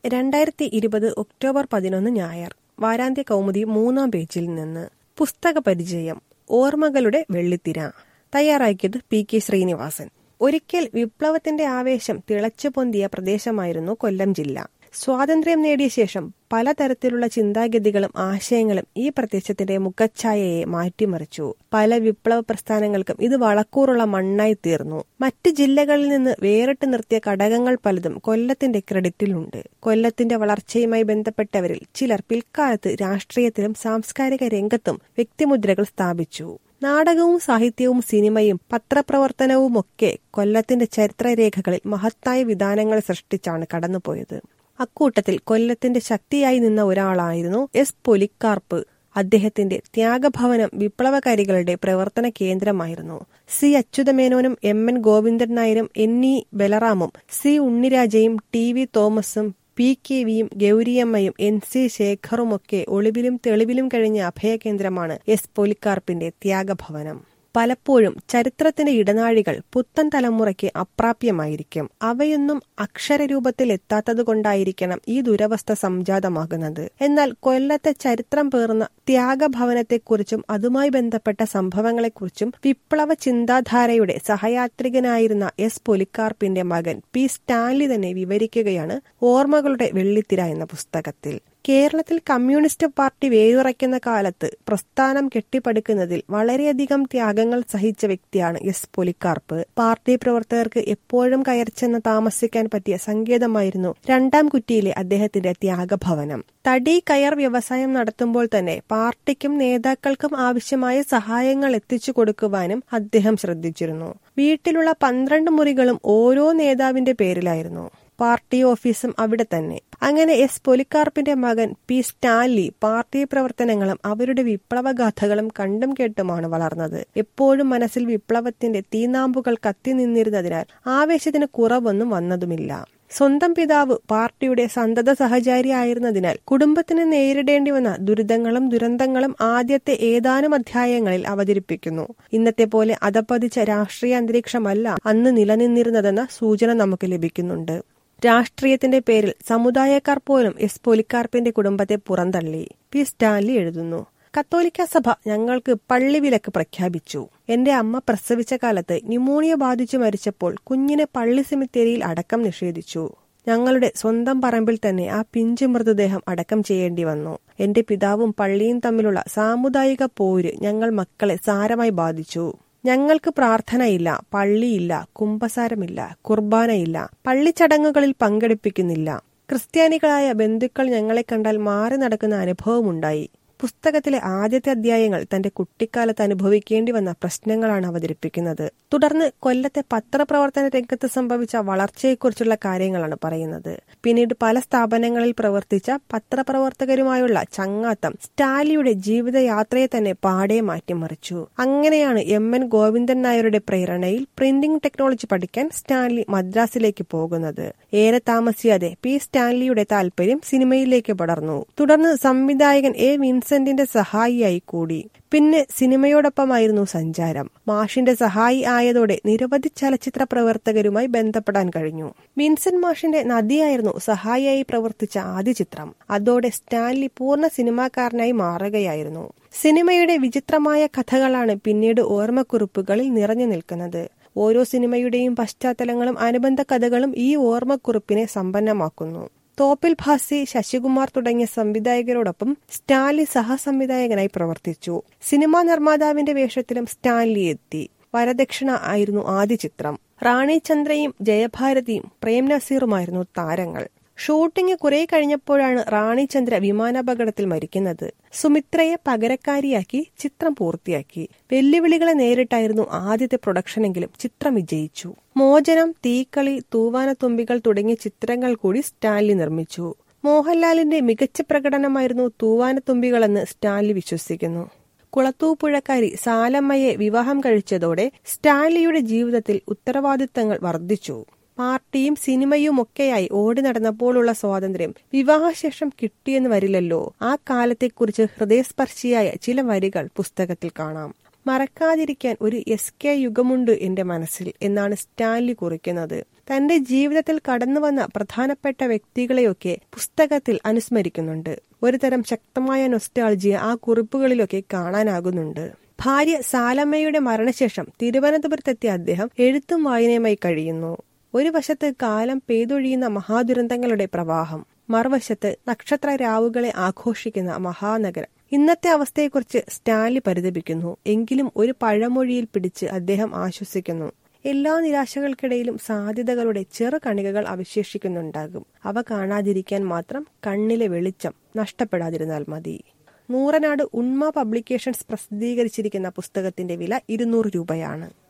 2020 October 11 ഞായർ. വാരാന്ത്യ കൗമുദി 3-ാം പേജിൽ നിന്ന്. പുസ്തക പരിചയം. ഓർമ്മകളുടെ വെള്ളിത്തിര. തയ്യാറാക്കിയത് PK ശ്രീനിവാസൻ. ഒരിക്കൽ വിപ്ലവത്തിന്റെ ആവേശം തിളച്ചു പൊന്തിയ പ്രദേശമായിരുന്നു കൊല്ലം ജില്ല. സ്വാതന്ത്ര്യം നേടിയ ശേഷം പലതരത്തിലുള്ള ചിന്താഗതികളും ആശയങ്ങളും ഈ പ്രദേശത്തിന്റെ മുഖച്ഛായയെ മാറ്റിമറിച്ചു. പല വിപ്ലവ പ്രസ്ഥാനങ്ങൾക്കും ഇത് വളക്കൂറുള്ള മണ്ണായി തീർന്നു. മറ്റ് ജില്ലകളിൽ നിന്ന് വേറിട്ട് നിർത്തിയ ഘടകങ്ങൾ പലതും കൊല്ലത്തിന്റെ ക്രെഡിറ്റിലുണ്ട്. കൊല്ലത്തിന്റെ വളർച്ചയുമായി ബന്ധപ്പെട്ടവരിൽ ചിലർ പിൽക്കാലത്ത് രാഷ്ട്രീയത്തിലും സാംസ്കാരിക രംഗത്തും വ്യക്തിമുദ്രകൾ സ്ഥാപിച്ചു. നാടകവും സാഹിത്യവും സിനിമയും പത്രപ്രവർത്തനവുമൊക്കെ കൊല്ലത്തിന്റെ ചരിത്രരേഖകളിൽ മഹത്തായ വിധാനങ്ങൾ സൃഷ്ടിച്ചാണ് കടന്നുപോയത്. അക്കൂട്ടത്തിൽ കൊല്ലത്തിന്റെ ശക്തിയായി നിന്ന ഒരാളായിരുന്നു S. പൊലിക്കാർപ്പ്. അദ്ദേഹത്തിന്റെ ത്യാഗഭവനം വിപ്ലവകാരികളുടെ പ്രവർത്തന കേന്ദ്രമായിരുന്നു. C. അച്യുതമേനോനും MN ഗോവിന്ദൻ നായരും NE ബലറാമും C. ഉണ്ണിരാജയും TV തോമസും PKVയും ഗൗരിയമ്മയും NC ശേഖറുമൊക്കെ ഒളിവിലും തെളിവിലും കഴിഞ്ഞ അഭയകേന്ദ്രമാണ് S. പൊലിക്കാർപ്പിന്റെ ത്യാഗഭവനം. പലപ്പോഴും ചരിത്രത്തിന്റെ ഇടനാഴികൾ പുത്തൻ തലമുറയ്ക്ക് അപ്രാപ്യമായിരിക്കും. അവയൊന്നും അക്ഷരരൂപത്തിൽ എത്താത്തതുകൊണ്ടായിരിക്കണം ഈ ദുരവസ്ഥ സംജാതമാകുന്നത്. എന്നാൽ കൊല്ലത്തെ ചരിത്രം പേർന്ന ത്യാഗഭവനത്തെക്കുറിച്ചും അതുമായി ബന്ധപ്പെട്ട സംഭവങ്ങളെക്കുറിച്ചും വിപ്ലവ ചിന്താധാരയുടെ സഹയാത്രികനായിരുന്ന S. പൊലിക്കാർപ്പിന്റെ മകൻ P. സ്റ്റാൻലി തന്നെ വിവരിക്കുകയാണ് ഓർമ്മകളുടെ വെള്ളിത്തിര എന്ന പുസ്തകത്തിൽ. കേരളത്തിൽ കമ്മ്യൂണിസ്റ്റ് പാർട്ടി വേരുറയ്ക്കുന്ന കാലത്ത് പ്രസ്ഥാനം കെട്ടിപ്പടുക്കുന്നതിൽ വളരെയധികം ത്യാഗങ്ങൾ സഹിച്ച വ്യക്തിയാണ് S. പൊലിക്കാർപ്പ്. പാർട്ടി പ്രവർത്തകർക്ക് എപ്പോഴും കയർച്ചെന്ന് താമസിക്കാൻ പറ്റിയ സങ്കേതമായിരുന്നു 2-ാം കുറ്റിയിലെ അദ്ദേഹത്തിന്റെ ത്യാഗഭവനം. തടി കയർ വ്യവസായം നടത്തുമ്പോൾ തന്നെ പാർട്ടിക്കും നേതാക്കൾക്കും ആവശ്യമായ സഹായങ്ങൾ എത്തിച്ചു കൊടുക്കുവാനും അദ്ദേഹം ശ്രദ്ധിച്ചിരുന്നു. വീട്ടിലുള്ള 12 മുറികളും ഓരോ നേതാവിന്റെ പേരിലായിരുന്നു. പാർട്ടി ഓഫീസും അവിടെ തന്നെ. അങ്ങനെ S. പൊലിക്കാർപ്പിന്റെ മകൻ P. സ്റ്റാൻലി പാർട്ടി പ്രവർത്തനങ്ങളും അവരുടെ വിപ്ലവഗാഥകളും കണ്ടും കേട്ടുമാണ് വളർന്നത്. എപ്പോഴും മനസ്സിൽ വിപ്ലവത്തിന്റെ തീനാമ്പുകൾ കത്തി നിന്നിരുന്നതിനാൽ ആവേശത്തിന് കുറവൊന്നും വന്നതുമില്ല. സ്വന്തം പിതാവ് പാർട്ടിയുടെ സന്തത സഹചാരി ആയിരുന്നതിനാൽ കുടുംബത്തിന് നേരിടേണ്ടി വന്ന ദുരിതങ്ങളും ദുരന്തങ്ങളും ആദ്യത്തെ ഏതാനും അധ്യായങ്ങളിൽ അവതരിപ്പിക്കുന്നു. ഇന്നത്തെ പോലെ അധപ്പതിച്ച രാഷ്ട്രീയ അന്തരീക്ഷമല്ല അന്ന് നിലനിന്നിരുന്നതെന്ന സൂചന നമുക്ക് ലഭിക്കുന്നുണ്ട്. രാഷ്ട്രീയത്തിന്റെ പേരിൽ സമുദായക്കാർ പോലും S. പൊലിക്കാർപ്പിന്റെ കുടുംബത്തെ പുറന്തള്ളി. P. സ്റ്റാൻലി എഴുതുന്നു. കത്തോലിക്ക സഭ ഞങ്ങൾക്ക് പള്ളിവിലക്ക് പ്രഖ്യാപിച്ചു. എന്റെ അമ്മ പ്രസവിച്ച കാലത്ത് ന്യൂമോണിയ ബാധിച്ചു മരിച്ചപ്പോൾ കുഞ്ഞിനെ പള്ളി സെമിത്തേരിയിൽ അടക്കം നിഷേധിച്ചു. ഞങ്ങളുടെ സ്വന്തം പറമ്പിൽ തന്നെ ആ പിഞ്ചു മൃതദേഹം അടക്കം ചെയ്യേണ്ടി വന്നു. എന്റെ പിതാവും പള്ളിയും തമ്മിലുള്ള സാമുദായിക പോര് ഞങ്ങൾ മക്കളെ സാരമായി ബാധിച്ചു. ഞങ്ങൾക്ക് പ്രാർത്ഥനയില്ല, പള്ളിയില്ല, കുമ്പസാരമില്ല, കുർബാനയില്ല, പള്ളിച്ചടങ്ങുകളിൽ പങ്കെടുപ്പിക്കുന്നില്ല. ക്രിസ്ത്യാനികളായ ബന്ധുക്കൾ ഞങ്ങളെ കണ്ടാൽ മാറി നടക്കുന്ന അനുഭവമുണ്ടായി. പുസ്തകത്തിലെ ആദ്യത്തെ അധ്യായങ്ങൾ തന്റെ കുട്ടിക്കാലത്ത് അനുഭവിക്കേണ്ടി വന്ന പ്രശ്നങ്ങളാണ് അവതരിപ്പിക്കുന്നത്. തുടർന്ന് കൊല്ലത്തെ പത്രപ്രവർത്തന രംഗത്ത് സംഭവിച്ച വളർച്ചയെക്കുറിച്ചുള്ള കാര്യങ്ങളാണ് പറയുന്നത്. പിന്നീട് പല സ്ഥാപനങ്ങളിൽ പ്രവർത്തിച്ച പത്രപ്രവർത്തകരുമായുള്ള ചങ്ങാത്തം സ്റ്റാൻലിയുടെ ജീവിതയാത്രയെ തന്നെ പാടെ മാറ്റിമറിച്ചു. അങ്ങനെയാണ് MN ഗോവിന്ദൻ നായരുടെ പ്രേരണയിൽ പ്രിന്റിംഗ് ടെക്നോളജി പഠിക്കാൻ സ്റ്റാൻലി മദ്രാസിലേക്ക് പോകുന്നത്. ഏറെ താമസിയാതെ P. സ്റ്റാൻലിയുടെ താല്പര്യം സിനിമയിലേക്ക് പടർന്നു. തുടർന്ന് സംവിധായകൻ A. വിൻസെന്റിന്റെ സഹായിയായി കൂടി. പിന്നെ സിനിമയോടൊപ്പമായിരുന്നു സഞ്ചാരം. മാഷിന്റെ സഹായി ആയതോടെ നിരവധി ചലച്ചിത്ര പ്രവർത്തകരുമായി ബന്ധപ്പെടാൻ കഴിഞ്ഞു. വിൻസെന്റ് മാഷിന്റെ നദിയായിരുന്നു സഹായിയായി പ്രവർത്തിച്ച ആദ്യ ചിത്രം. അതോടെ സ്റ്റാൻലി പൂർണ്ണ സിനിമാക്കാരനായി മാറുകയായിരുന്നു. സിനിമയുടെ വിചിത്രമായ കഥകളാണ് പിന്നീട് ഓർമ്മക്കുറിപ്പുകളിൽ നിറഞ്ഞു നിൽക്കുന്നത്. ഓരോ സിനിമയുടെയും പശ്ചാത്തലങ്ങളും അനുബന്ധ കഥകളും ഈ ഓർമ്മക്കുറിപ്പിനെ സമ്പന്നമാക്കുന്നു. തോപ്പിൽ ഭാസി, ശശികുമാർ തുടങ്ങിയ സംവിധായകരോടൊപ്പം സ്റ്റാൻലി സഹസംവിധായകനായി പ്രവർത്തിച്ചു. സിനിമാ നിർമ്മാതാവിന്റെ വേഷത്തിലും സ്റ്റാൻലി എത്തി. വരദക്ഷിണ ആയിരുന്നു ആദ്യ ചിത്രം. റാണി ചന്ദ്രയും ജയഭാരതിയും പ്രേം നസീറുമായിരുന്നു താരങ്ങൾ. ഷൂട്ടിംഗ് കുറെ കഴിഞ്ഞപ്പോഴാണ് റാണി ചന്ദ്ര വിമാനാപകടത്തിൽ മരിക്കുന്നത്. സുമിത്രയെ പകരക്കാരിയാക്കി ചിത്രം പൂർത്തിയാക്കി. വെല്ലുവിളികളെ നേരിട്ടായിരുന്നു ആദ്യത്തെ പ്രൊഡക്ഷനെങ്കിലും ചിത്രം വിജയിച്ചു. മോചനം, തീക്കളി, തൂവാനത്തുമ്പികൾ തുടങ്ങിയ ചിത്രങ്ങൾ കൂടി സ്റ്റാൻലി നിർമ്മിച്ചു. മോഹൻലാലിന്റെ മികച്ച പ്രകടനമായിരുന്നു തൂവാനത്തുമ്പികളെന്ന് സ്റ്റാൻലി വിശ്വസിക്കുന്നു. കുളത്തൂപ്പുഴക്കാരി സാലമ്മയെ വിവാഹം കഴിച്ചതോടെ സ്റ്റാൻലിയുടെ ജീവിതത്തിൽ ഉത്തരവാദിത്തങ്ങൾ വർദ്ധിച്ചു. പാർട്ടിയും സിനിമയുമൊക്കെയായി ഓടി നടന്നപ്പോഴുള്ള സ്വാതന്ത്ര്യം വിവാഹശേഷം കിട്ടിയെന്ന് വരില്ലല്ലോ. ആ കാലത്തെക്കുറിച്ച് ഹൃദയസ്പർശിയായ ചില വരികൾ പുസ്തകത്തിൽ കാണാം. മറക്കാതിരിക്കാൻ ഒരു SK യുഗമുണ്ട് എന്റെ മനസ്സിൽ എന്നാണ് സ്റ്റാൻലി കുറിക്കുന്നത്. തന്റെ ജീവിതത്തിൽ കടന്നുവന്ന പ്രധാനപ്പെട്ട വ്യക്തികളെയൊക്കെ പുസ്തകത്തിൽ അനുസ്മരിക്കുന്നുണ്ട്. ഒരുതരം ശക്തമായ നൊസ്റ്റാൾജിയ ആ കുറിപ്പുകളിലൊക്കെ കാണാനാകുന്നുണ്ട്. ഭാര്യ സാലമ്മയുടെ മരണശേഷം തിരുവനന്തപുരത്തെത്തിയ അദ്ദേഹം എഴുത്തും വായനയുമായി കഴിയുന്നു. ഒരു വശത്ത് കാലം പെയ്തൊഴിയുന്ന മഹാദുരന്തങ്ങളുടെ പ്രവാഹം, മറുവശത്ത് നക്ഷത്ര രാവുകളെ ആഘോഷിക്കുന്ന മഹാനഗരം. ഇന്നത്തെ അവസ്ഥയെക്കുറിച്ച് സ്റ്റാൻലി പരിതപിക്കുന്നു. എങ്കിലും ഒരു പഴമൊഴിയിൽ പിടിച്ച് അദ്ദേഹം ആശ്വസിക്കുന്നു. എല്ലാ നിരാശകൾക്കിടയിലും സാധ്യതകളുടെ ചെറു കണികകൾ അവശേഷിക്കുന്നുണ്ടാകും. അവ കാണാതിരിക്കാൻ മാത്രം കണ്ണിലെ വെളിച്ചം നഷ്ടപ്പെടാതിരുന്നാൽ മതി. നൂറനാട് ഉണ്മ പബ്ലിക്കേഷൻസ് പ്രസിദ്ധീകരിച്ചിരിക്കുന്ന പുസ്തകത്തിന്റെ വില 200 രൂപയാണ്.